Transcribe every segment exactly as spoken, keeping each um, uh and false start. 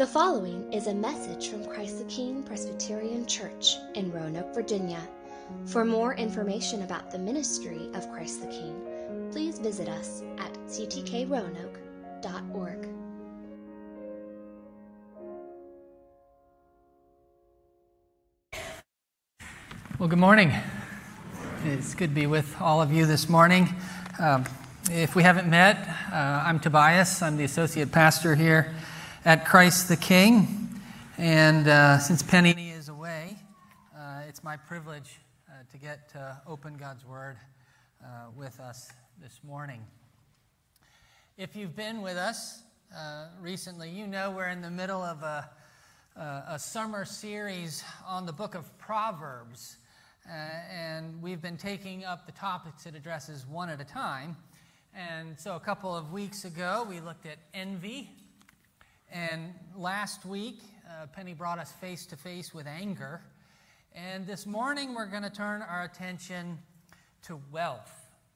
The following is a message from Christ the King Presbyterian Church in Roanoke, Virginia. For more information about the ministry of Christ the King, please visit us at c t k roanoke dot org. Well, good morning. It's good to be with all of you this morning. Um, if we haven't met, uh, I'm Tobias. I'm the associate pastor here at Christ the King. And uh, since Penny is away, uh, it's my privilege uh, to get to open God's Word uh, with us this morning. If you've been with us uh, recently, you know we're in the middle of a, a, a summer series on the book of Proverbs. Uh, and we've been taking up the topics it addresses one at a time. And so a couple of weeks ago, we looked at envy. And last week, uh, Penny brought us face to face with anger. And this morning, we're going to turn our attention to wealth.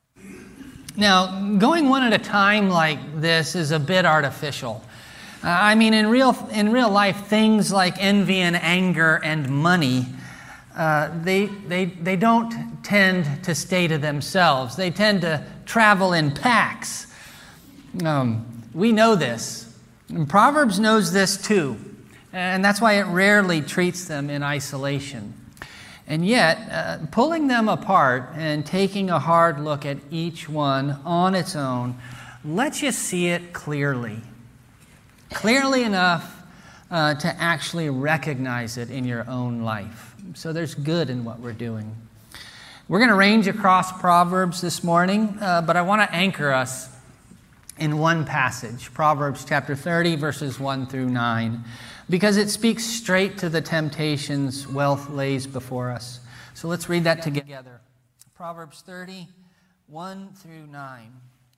Now, going one at a time like this is a bit artificial. Uh, I mean, in real in real life, things like envy and anger and money, uh, they they they don't tend to stay to themselves. They tend to travel in packs. Um, we know this. And Proverbs knows this too, and that's why it rarely treats them in isolation. And yet, uh, pulling them apart and taking a hard look at each one on its own lets you see it clearly. Clearly enough uh, to actually recognize it in your own life. So there's good in what we're doing. We're going to range across Proverbs this morning, uh, but I want to anchor us in one passage, Proverbs chapter thirty, verses one through nine, because it speaks straight to the temptations wealth lays before us. So let's read that together. Proverbs thirty, one through nine.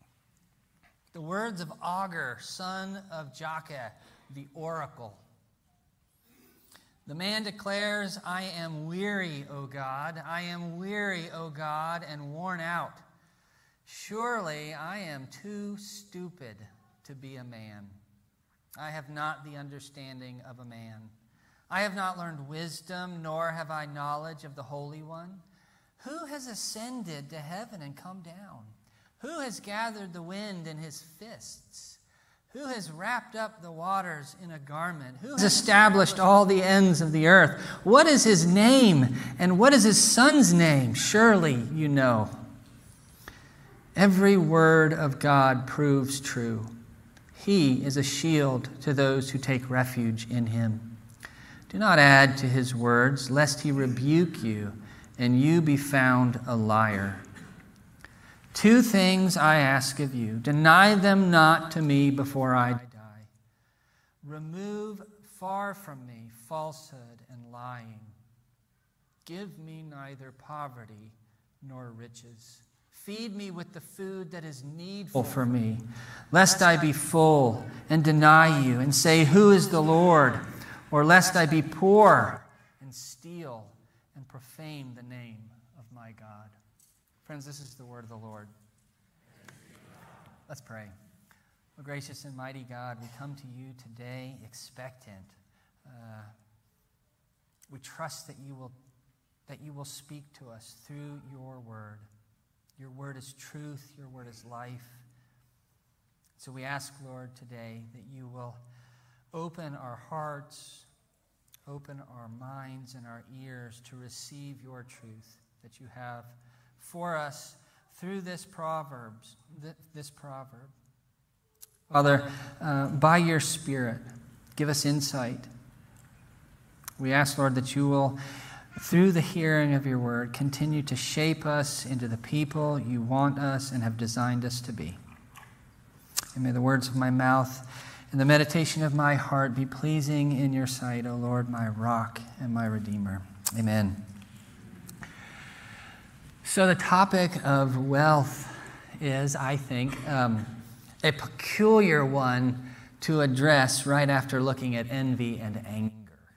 The words of Agur, son of Jakeh, the oracle. The man declares, I am weary, O God. I am weary, O God, and worn out. Surely I am too stupid to be a man. I have not the understanding of a man. I have not learned wisdom, nor have I knowledge of the Holy One. Who has ascended to heaven and come down? Who has gathered the wind in his fists? Who has wrapped up the waters in a garment? Who has established all the ends of the earth? What is his name, and what is his son's name? Surely you know. Every word of God proves true. He is a shield to those who take refuge in him. Do not add to his words, lest he rebuke you, and you be found a liar. Two things I ask of you. Deny them not to me before I die. Remove far from me falsehood and lying. Give me neither poverty nor riches. Feed me with the food that is needful for me, lest I be full and deny you and say, who is the Lord? Or lest I be poor and steal and profane the name of my God. Friends, this is the word of the Lord. Let's pray. Oh, gracious and mighty God, we come to you today expectant. Uh, we trust that you will, that you will speak to us through your word. Your word is truth. Your word is life. So we ask, Lord, today that you will open our hearts, open our minds and our ears to receive your truth that you have for us through this Proverbs, this proverb. Father, uh, by your Spirit, give us insight. We ask, Lord, that you will, through the hearing of your word, continue to shape us into the people you want us and have designed us to be. And may the words of my mouth and the meditation of my heart be pleasing in your sight, O Lord, my rock and my redeemer. Amen. So the topic of wealth is, I think, um, a peculiar one to address right after looking at envy and anger.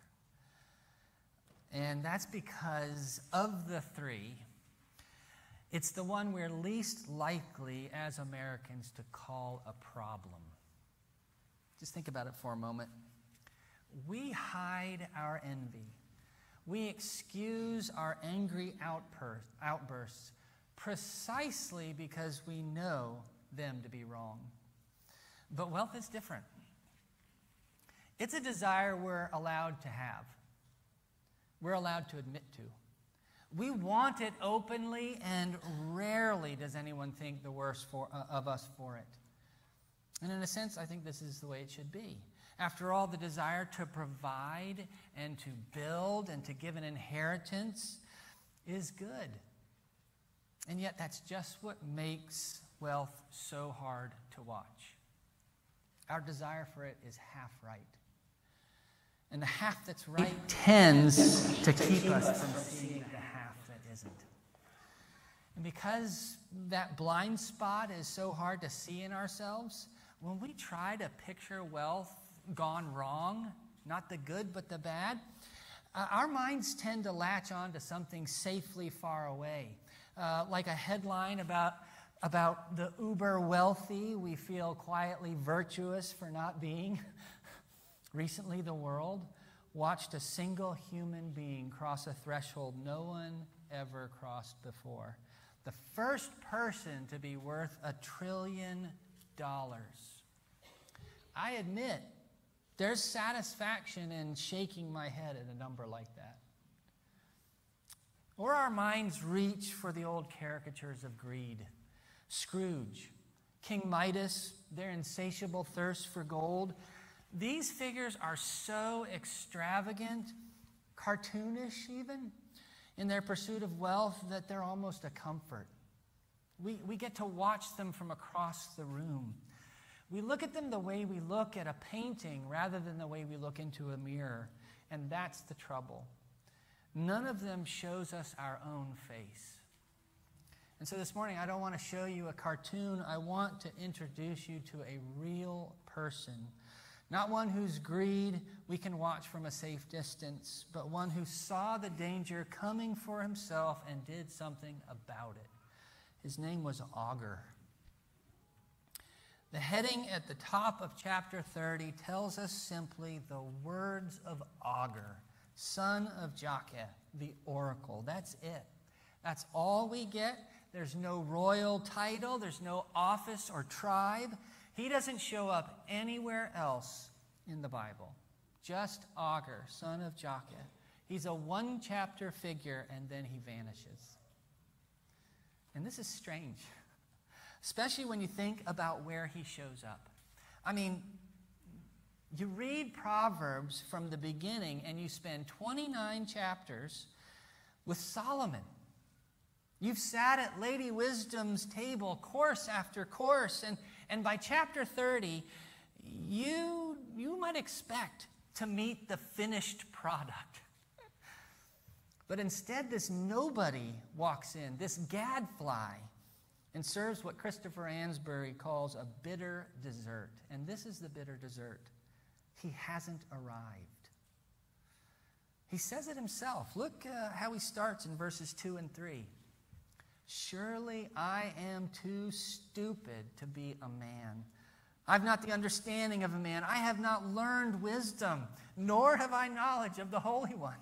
And that's because of the three, it's the one we're least likely as Americans to call a problem. Just think about it for a moment. we hide our envy. We excuse our angry outbursts precisely because we know them to be wrong. But wealth is different. It's a desire we're allowed to have. We're allowed to admit to. We want it openly, and rarely does anyone think the worse for, uh, of us for it. And in a sense, I think this is the way it should be. After all, the desire to provide and to build and to give an inheritance is good. And yet that's just what makes wealth so hard to watch. Our desire for it is half right. And the half that's right tends to keep us from seeing the half that isn't. And because that blind spot is so hard to see in ourselves, when we try to picture wealth gone wrong, not the good but the bad, uh, our minds tend to latch on to something safely far away. Uh, like a headline about, about the uber wealthy, we feel quietly virtuous for not being. Recently, the world watched a single human being cross a threshold no one ever crossed before. The first person to be worth a trillion dollars. I admit, there's satisfaction in shaking my head at a number like that. Or our minds reach for the old caricatures of greed. Scrooge, King Midas, their insatiable thirst for gold. These figures are so extravagant, cartoonish even, in their pursuit of wealth that they're almost a comfort. We, we get to watch them from across the room. We look at them the way we look at a painting rather than the way we look into a mirror. And that's the trouble. None of them shows us our own face. And so this morning, I don't want to show you a cartoon. I want to introduce you to a real person. Not one whose greed we can watch from a safe distance, but one who saw the danger coming for himself and did something about it. His name was Agur. The heading at the top of chapter thirty tells us simply the words of Agur, son of Jakeh, the oracle. That's it. That's all we get. There's no royal title. There's no office or tribe. He doesn't show up anywhere else in the Bible. Just Agur, son of Jakeh. He's a one-chapter figure, and then he vanishes. And this is strange, especially when you think about where he shows up. I mean, you read Proverbs from the beginning, and you spend twenty-nine chapters with Solomon. You've sat at Lady Wisdom's table course after course, and, and by chapter thirty, you, you might expect to meet the finished product. But instead, this nobody walks in, this gadfly, and serves what Christopher Ansbury calls a bitter dessert. And this is the bitter dessert. He hasn't arrived. He says it himself. Look uh, how he starts in verses two and three. Surely I am too stupid to be a man. I've not the understanding of a man. I have not learned wisdom, nor have I knowledge of the Holy One.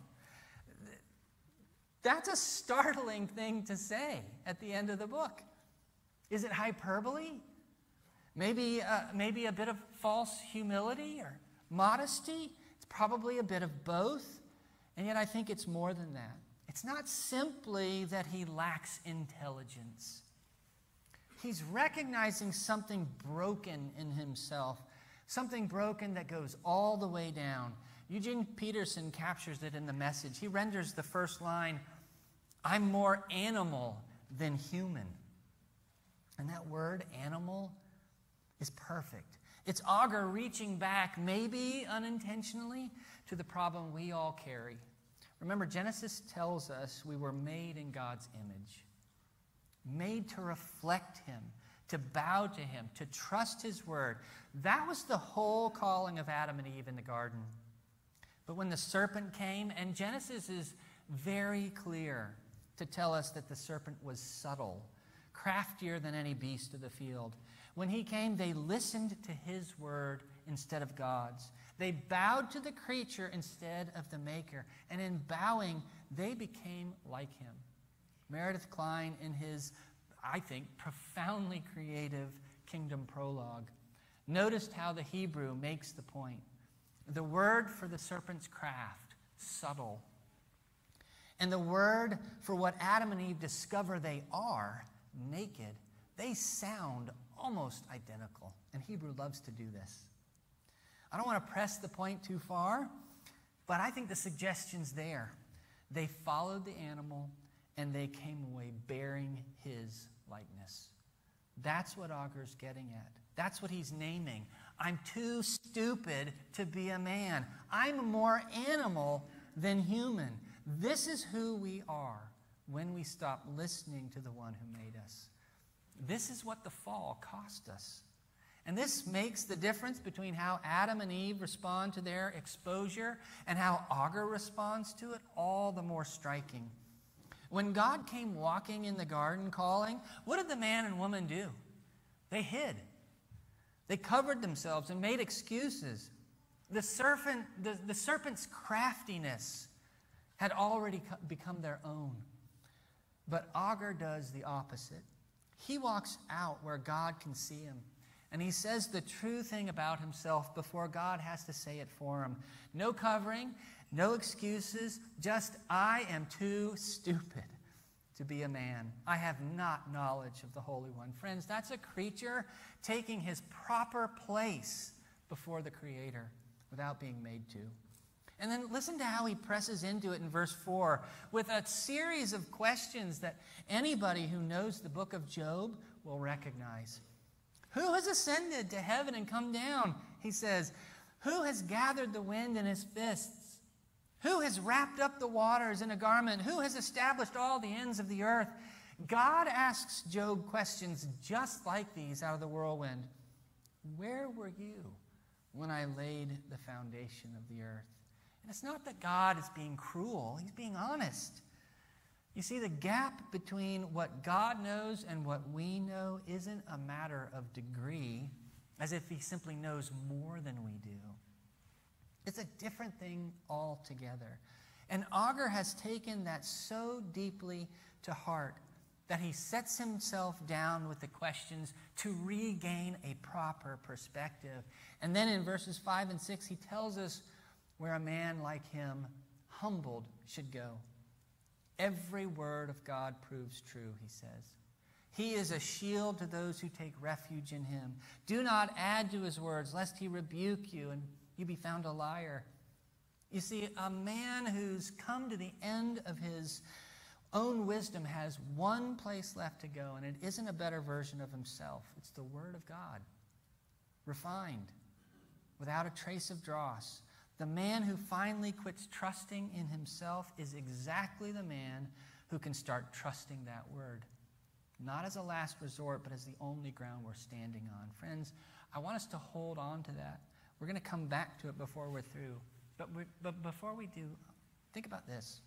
That's a startling thing to say at the end of the book. Is it hyperbole? Maybe, uh, maybe a bit of false humility or modesty? It's probably a bit of both. And yet I think it's more than that. It's not simply that he lacks intelligence. He's recognizing something broken in himself, something broken that goes all the way down. Eugene Peterson captures it in The Message. He renders the first line, I'm more animal than human. And that word, animal, is perfect. It's Agur reaching back, maybe unintentionally, to the problem we all carry. Remember, Genesis tells us we were made in God's image, made to reflect him, to bow to him, to trust his word. That was the whole calling of Adam and Eve in the garden. But when the serpent came, and Genesis is very clear to tell us that the serpent was subtle, craftier than any beast of the field. When he came, they listened to his word instead of God's. They bowed to the creature instead of the Maker. And in bowing, they became like him. Meredith Kline, in his, I think, profoundly creative Kingdom Prologue, noticed how the Hebrew makes the point. The word for the serpent's craft, subtle. And the word for what Adam and Eve discover they are, naked, they sound almost identical. And Hebrew loves to do this. I don't want to press the point too far, but I think the suggestion's there. They followed the animal, and they came away bearing his likeness. That's what Agur's getting at. That's what he's naming. I'm too stupid to be a man. I'm more animal than human. This is who we are when we stop listening to the one who made us. This is what the fall cost us. And this makes the difference between how Adam and Eve respond to their exposure and how Agur responds to it all the more striking. When God came walking in the garden calling, what did the man and woman do? They hid. They covered themselves and made excuses. The serpent, the, the serpent's craftiness had already become their own. But Agur does the opposite. He walks out where God can see him. And he says the true thing about himself before God has to say it for him. No covering, no excuses, just I am too stupid to be a man. I have not knowledge of the Holy One. Friends, that's a creature taking his proper place before the Creator without being made to. And then listen to how he presses into it in verse four with a series of questions that anybody who knows the book of Job will recognize. Who has ascended to heaven and come down? He says. Who has gathered the wind in his fists? Who has wrapped up the waters in a garment? Who has established all the ends of the earth? God asks Job questions just like these out of the whirlwind. Where were you when I laid the foundation of the earth? And it's not that God is being cruel. He's being honest. You see, the gap between what God knows and what we know isn't a matter of degree, as if he simply knows more than we do. It's a different thing altogether. And Agur has taken that so deeply to heart that he sets himself down with the questions to regain a proper perspective. And then in verses five and six, he tells us where a man like him, humbled, should go. Every word of God proves true, he says. He is a shield to those who take refuge in him. Do not add to his words, lest he rebuke you and you be found a liar. You see, a man who's come to the end of his own wisdom has one place left to go, and it isn't a better version of himself. It's the Word of God, refined, without a trace of dross. The man who finally quits trusting in himself is exactly the man who can start trusting that word. Not as a last resort, but as the only ground we're standing on. Friends, I want us to hold on to that. We're going to come back to it before we're through. But, we, but before we do, think about this.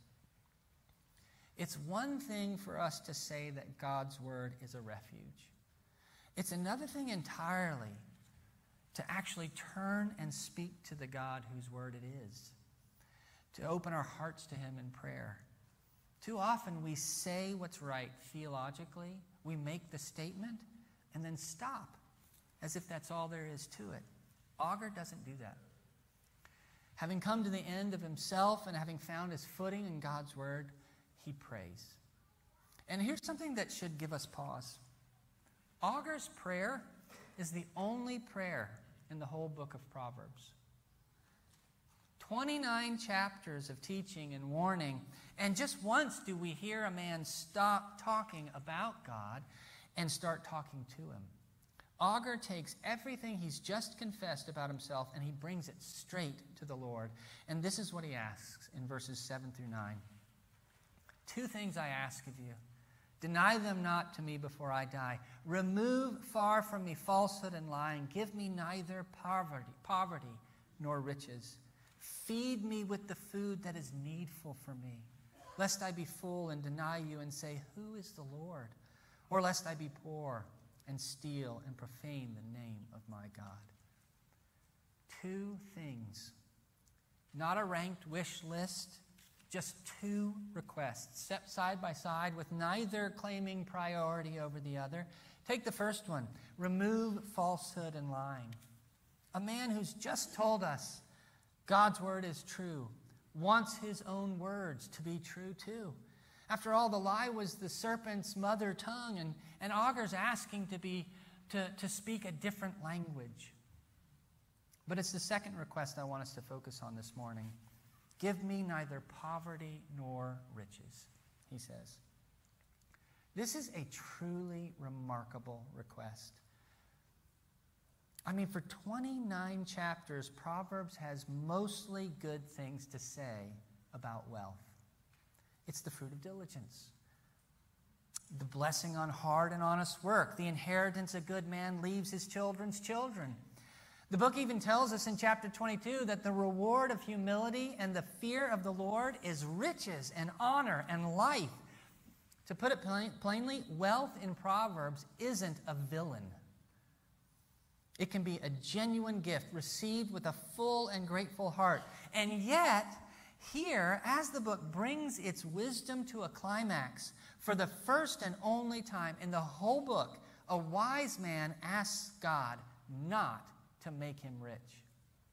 It's one thing for us to say that God's word is a refuge. It's another thing entirely to actually turn and speak to the God whose word it is, to open our hearts to him in prayer. Too often we say what's right theologically, we make the statement, and then stop, as if that's all there is to it. Agur doesn't do that. Having come to the end of himself and having found his footing in God's word, he prays. And here's something that should give us pause. Agur's prayer is the only prayer in the whole book of Proverbs. twenty-nine chapters of teaching and warning, and just once do we hear a man stop talking about God and start talking to him. Agur takes everything he's just confessed about himself and he brings it straight to the Lord. And this is what he asks in verses seven through nine. Two things I ask of you. Deny them not to me before I die. Remove far from me falsehood and lying. Give me neither poverty, poverty nor riches. Feed me with the food that is needful for me, lest I be full and deny you and say, who is the Lord? Or lest I be poor and steal and profane the name of my God. two things. Not a ranked wish list, just two requests, set side by side with neither claiming priority over the other. Take the first one, remove falsehood and lying. A man who's just told us God's word is true, wants his own words to be true too. After all, the lie was the serpent's mother tongue, and, and Agur's asking to, be, to, to speak a different language. But it's the second request I want us to focus on this morning. Give me neither poverty nor riches, he says. This is a truly remarkable request. I mean, for twenty-nine chapters, Proverbs has mostly good things to say about wealth. It's the fruit of diligence, the blessing on hard and honest work, the inheritance a good man leaves his children's children. The book even tells us in chapter twenty-two that the reward of humility and the fear of the Lord is riches and honor and life. To put it plain, plainly, wealth in Proverbs isn't a villain. It can be a genuine gift received with a full and grateful heart. And yet, here, as the book brings its wisdom to a climax, for the first and only time in the whole book, a wise man asks God not to make him rich.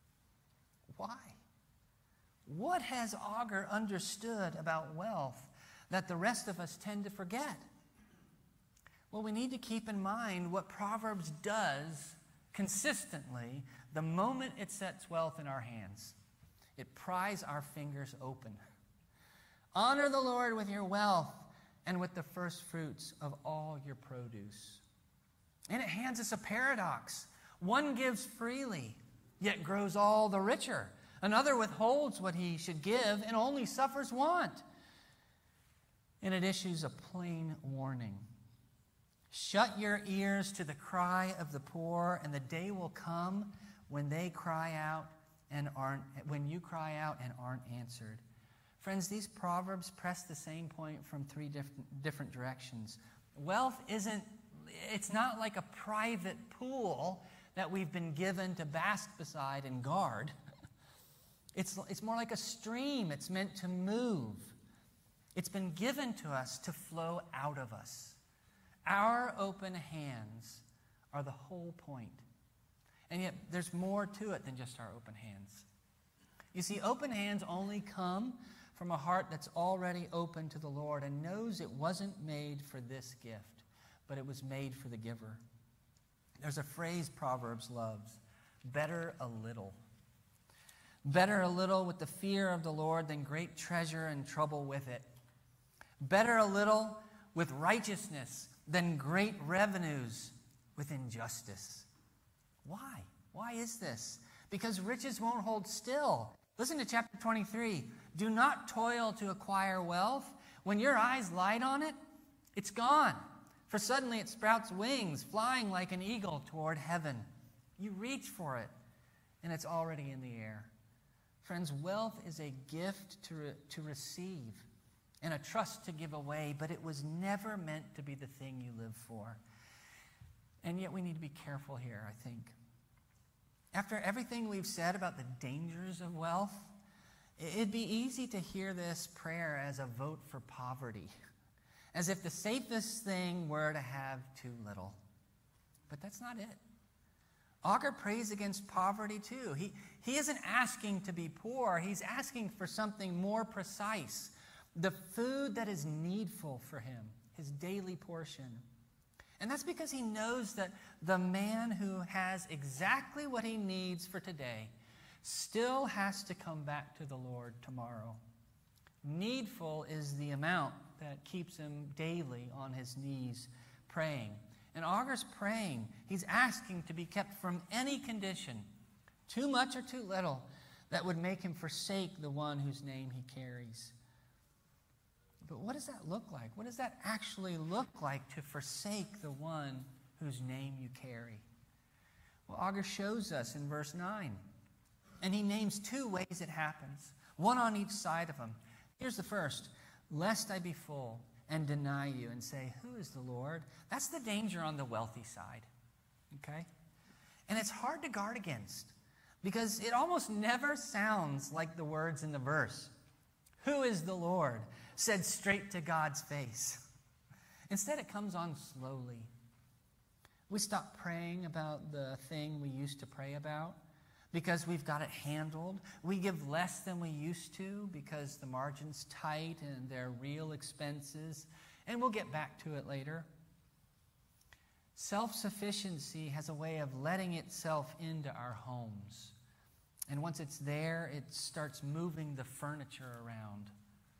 Why? What has Agur understood about wealth that the rest of us tend to forget? Well, we need to keep in mind what Proverbs does consistently the moment it sets wealth in our hands. It pries our fingers open. Honor the Lord with your wealth and with the first fruits of all your produce. And it hands us a paradox. One gives freely, yet grows all the richer. Another withholds what he should give and only suffers want. And it issues a plain warning. Shut your ears to the cry of the poor, and the day will come when they cry out and aren't, when you cry out and aren't answered. Friends, these proverbs press the same point from three different, different directions. Wealth isn't, it's not like a private pool that we've been given to bask beside and guard. It's, it's more like a stream. It's meant to move. It's been given to us to flow out of us. Our open hands are the whole point. And yet there's more to it than just our open hands. You see, open hands only come from a heart that's already open to the Lord and knows it wasn't made for this gift, but it was made for the giver. There's a phrase Proverbs loves, better a little. Better a little with the fear of the Lord than great treasure and trouble with it. Better a little with righteousness than great revenues with injustice. Why? Why is this? Because riches won't hold still. Listen to chapter twenty-three. Do not toil to acquire wealth. When your eyes light on it, it's gone. For suddenly it sprouts wings, flying like an eagle toward heaven. You reach for it, and it's already in the air. Friends, wealth is a gift to, re- to receive and a trust to give away, but it was never meant to be the thing you live for. And yet we need to be careful here, I think. After everything we've said about the dangers of wealth, it'd be easy to hear this prayer as a vote for poverty, as if the safest thing were to have too little. But that's not it. Agur prays against poverty too. He, he isn't asking to be poor. He's asking for something more precise, the food that is needful for him, his daily portion. And that's because he knows that the man who has exactly what he needs for today still has to come back to the Lord tomorrow. Needful is the amount that keeps him daily on his knees praying. And Agur's praying. He's asking to be kept from any condition, too much or too little, that would make him forsake the one whose name he carries. But what does that look like? What does that actually look like to forsake the one whose name you carry? Well, Agur shows us in verse nine. And he names two ways it happens, one on each side of him. Here's the first. Lest I be full and deny you and say, who is the Lord? That's the danger on the wealthy side. Okay? And it's hard to guard against. because it almost never sounds like the words in the verse. Who is the Lord? Said straight to God's face. Instead, it comes on slowly. We stop praying about the thing we used to pray about because we've got it handled. We give less than we used to because the margin's tight and there are real expenses, and we'll get back to it later. Self-sufficiency has a way of letting itself into our homes. And once it's there, it starts moving the furniture around.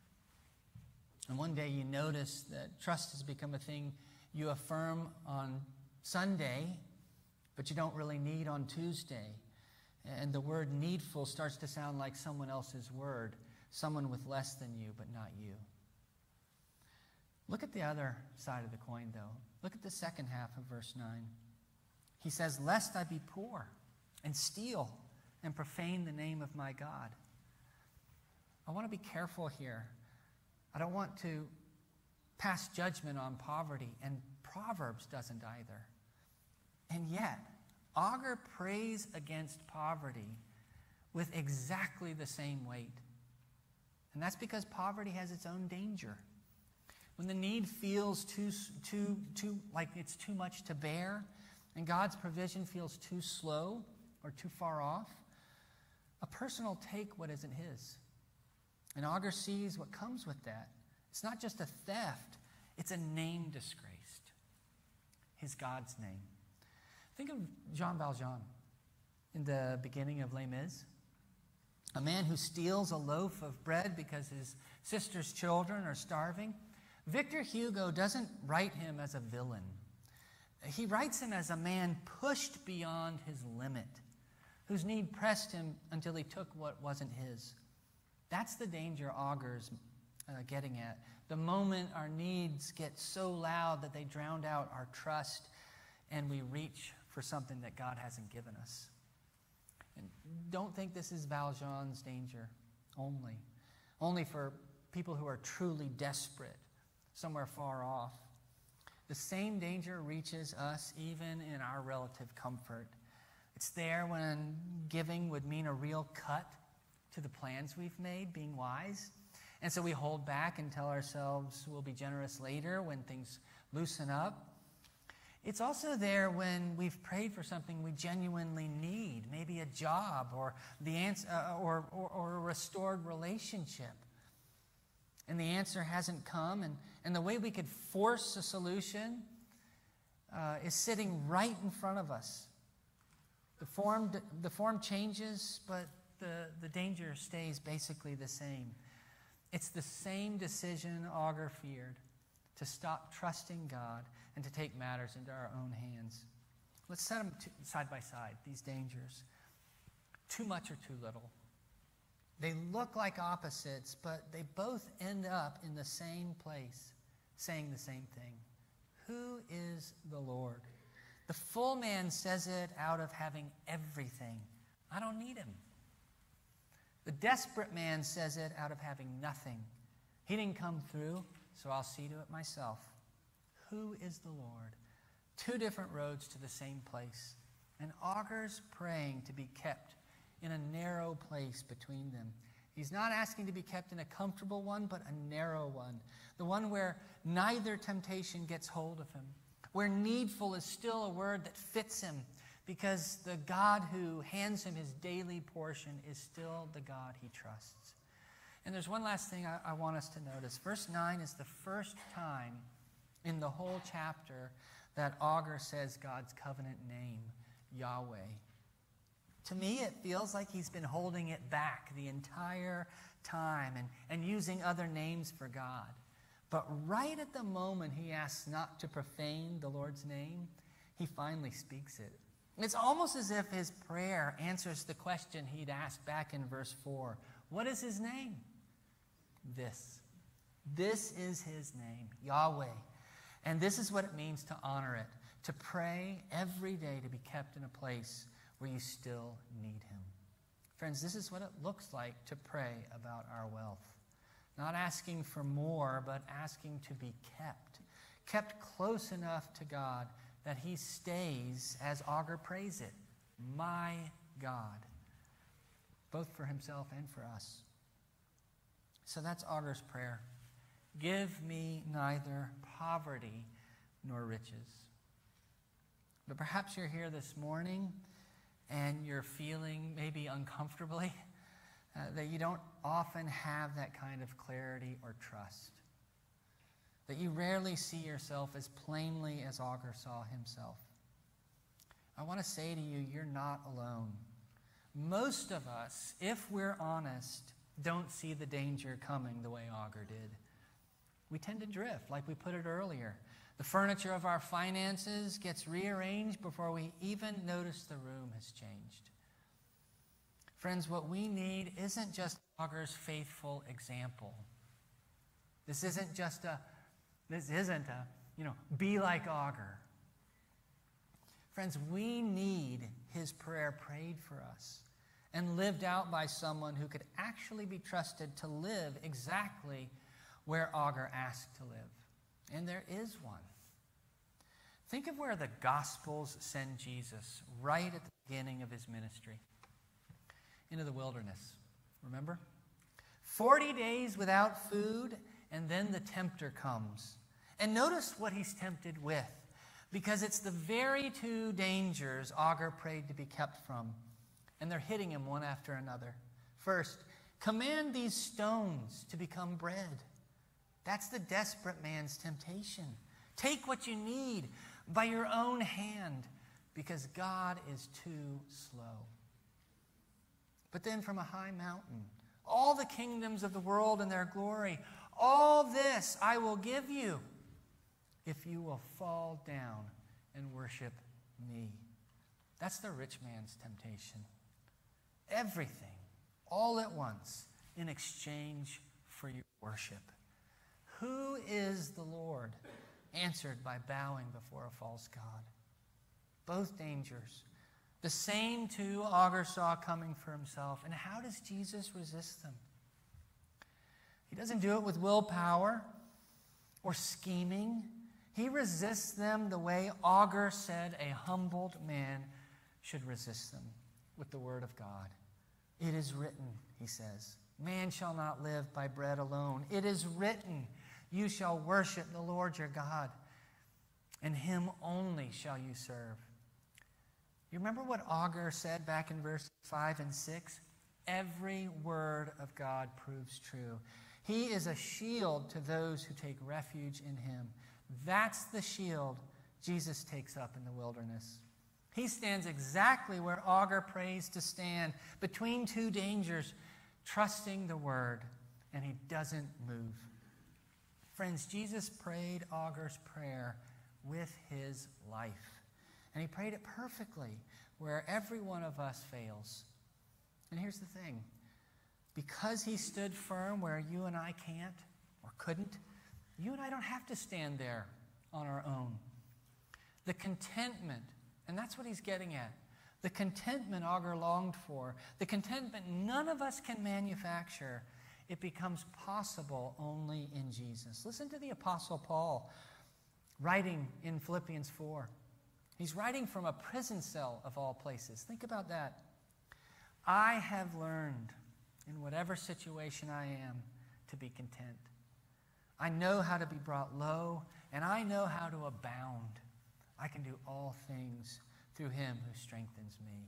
And one day you notice that trust has become a thing you affirm on Sunday, but you don't really need on Tuesday. And the word needful starts to sound like someone else's word, someone with less than you, but not you. Look at the other side of the coin, though. Look at the second half of verse nine. He says, lest I be poor and steal and profane the name of my God. I want to be careful here. I don't want to pass judgment on poverty, and Proverbs doesn't either. And yet, Agur prays against poverty with exactly the same weight. And that's because poverty has its own danger. When the need feels too, too, too, like it's too much to bear, and God's provision feels too slow or too far off, a person will take what isn't his. And Agur sees what comes with that. It's not just a theft, it's a name disgraced. His God's name. Think of Jean Valjean in the beginning of Les Mis. A man who steals a loaf of bread because his sister's children are starving. Victor Hugo doesn't write him as a villain. He writes him as a man pushed beyond his limit, whose need pressed him until he took what wasn't his. That's the danger Agur's uh, getting at. The moment our needs get so loud that they drown out our trust and we reach for something that God hasn't given us. And don't think this is Valjean's danger only. Only for people who are truly desperate, somewhere far off. The same danger reaches us even in our relative comfort. It's there when giving would mean a real cut to the plans we've made, being wise. And so we hold back and tell ourselves we'll be generous later when things loosen up. It's also there when we've prayed for something we genuinely need, maybe a job or the answer, uh, or, or, or a restored relationship. And the answer hasn't come, and, and the way we could force a solution uh, is sitting right in front of us. The form, the form changes, but the, the danger stays basically the same. It's the same decision Agur feared, to stop trusting God and to take matters into our own hands. Let's set them to, side by side, these dangers. Too much or too little. They look like opposites, but they both end up in the same place, saying the same thing. Who is the Lord? The full man says it out of having everything. I don't need him. The desperate man says it out of having nothing. He didn't come through, so I'll see to it myself. Who is the Lord? Two different roads to the same place. And Agur's praying to be kept in a narrow place between them. He's not asking to be kept in a comfortable one, but a narrow one. The one where neither temptation gets hold of him. Where needful is still a word that fits him, because the God who hands him his daily portion is still the God he trusts. And there's one last thing I, I want us to notice. Verse nine is the first time in the whole chapter that Agur says God's covenant name, Yahweh. To me, it feels like he's been holding it back the entire time and, and using other names for God. But right at the moment he asks not to profane the Lord's name, he finally speaks it. It's almost as if his prayer answers the question he'd asked back in verse four. What is his name? This. This is his name, Yahweh. And this is what it means to honor it, to pray every day to be kept in a place where you still need him. Friends, this is what it looks like to pray about our wealth. Not asking for more, but asking to be kept. Kept close enough to God that he stays, as Agur prays it, my God. both for himself and for us. So that's Agur's prayer. Give me neither poverty nor riches. But perhaps you're here this morning and you're feeling maybe uncomfortably uh, that you don't often have that kind of clarity or trust. That you rarely see yourself as plainly as Agur saw himself. I want to say to you, you're not alone. Most of us, if we're honest, don't see the danger coming the way Agur did. We tend to drift, like we put it earlier. The furniture of our finances gets rearranged before we even notice the room has changed. Friends, what we need isn't just Agur's faithful example. This isn't just a, this isn't a, you know, be like Agur. Friends, we need his prayer prayed for us and lived out by someone who could actually be trusted to live exactly where Agur asked to live. And there is one. Think of where the Gospels send Jesus right at the beginning of his ministry. Into the wilderness. Remember? Forty days without food, and then the tempter comes. And notice what he's tempted with. Because it's the very two dangers Agur prayed to be kept from. And they're hitting him one after another. First, command these stones to become bread. That's the desperate man's temptation. Take what you need by your own hand, because God is too slow. But then from a high mountain, all the kingdoms of the world and their glory, all this I will give you if you will fall down and worship me. That's the rich man's temptation. Everything, all at once, in exchange for your worship. Who is the Lord? Answered by bowing before a false god. Both dangers. The same two Agur saw coming for himself. And how does Jesus resist them? He doesn't do it with willpower or scheming. He resists them the way Agur said a humbled man should resist them, with the word of God. It is written, he says, man shall not live by bread alone. It is written, you shall worship the Lord your God, and him only shall you serve. You remember what Agur said back in verse five and six? Every word of God proves true. He is a shield to those who take refuge in him. That's the shield Jesus takes up in the wilderness. He stands exactly where Agur prays to stand, between two dangers, trusting the word, and he doesn't move. Friends, Jesus prayed Agur's prayer with his life. And he prayed it perfectly, where every one of us fails. And here's the thing. Because he stood firm where you and I can't or couldn't, you and I don't have to stand there on our own. The contentment, and that's what he's getting at, the contentment Agur longed for, the contentment none of us can manufacture, it becomes possible only in Jesus. Listen to the Apostle Paul writing in Philippians four. He's writing from a prison cell of all places. Think about that. I have learned in whatever situation I am to be content. I know how to be brought low, and I know how to abound. I can do all things through him who strengthens me.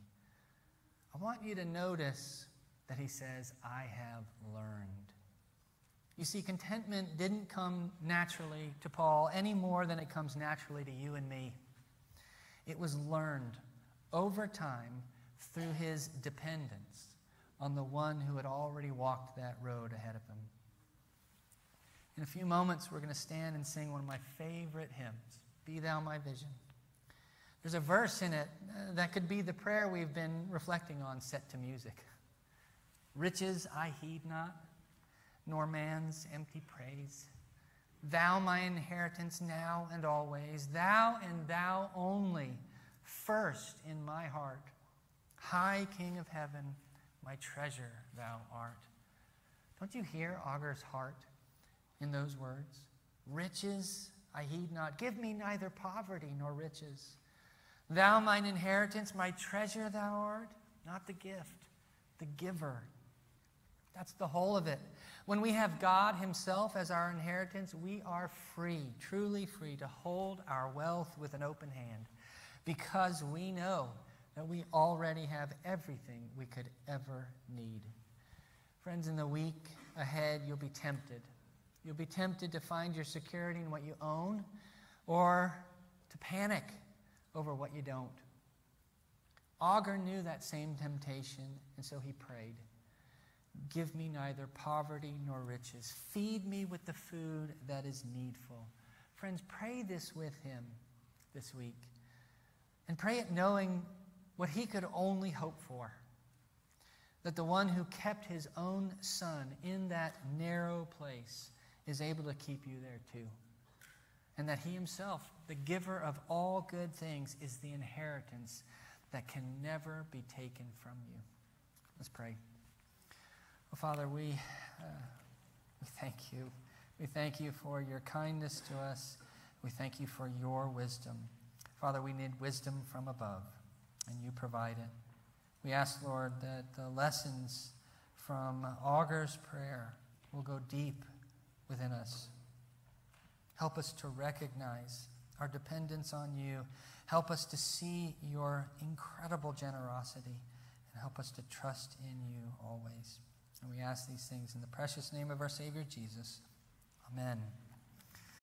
I want you to notice that he says, I have learned. You see, contentment didn't come naturally to Paul any more than it comes naturally to you and me. It was learned over time through his dependence on the one who had already walked that road ahead of him. In a few moments, we're going to stand and sing one of my favorite hymns, Be Thou My Vision. There's a verse in it that could be the prayer we've been reflecting on set to music. Riches I heed not, nor man's empty praise. Thou my inheritance now and always, thou and thou only, first in my heart. High King of heaven, my treasure thou art. Don't you hear Agur's heart in those words? Riches I heed not. Give me neither poverty nor riches. Thou mine inheritance, my treasure thou art, not the gift, the giver. That's the whole of it. When we have God himself as our inheritance, we are free, truly free, to hold our wealth with an open hand, because we know that we already have everything we could ever need. Friends, in the week ahead, you'll be tempted. You'll be tempted to find your security in what you own, or to panic over what you don't. Agur knew that same temptation, and so he prayed, "Give me neither poverty nor riches. Feed me with the food that is needful." Friends, pray this with him this week. And pray it knowing what he could only hope for. That the one who kept his own son in that narrow place is able to keep you there too. And that he himself, the giver of all good things, is the inheritance that can never be taken from you. Let's pray. Well, Father, we, uh, we thank you. We thank you for your kindness to us. We thank you for your wisdom. Father, we need wisdom from above, and you provide it. We ask, Lord, that the lessons from Agur's prayer will go deep within us. Help us to recognize our dependence on you. Help us to see your incredible generosity, and help us to trust in you always. And we ask these things in the precious name of our Savior Jesus. Amen.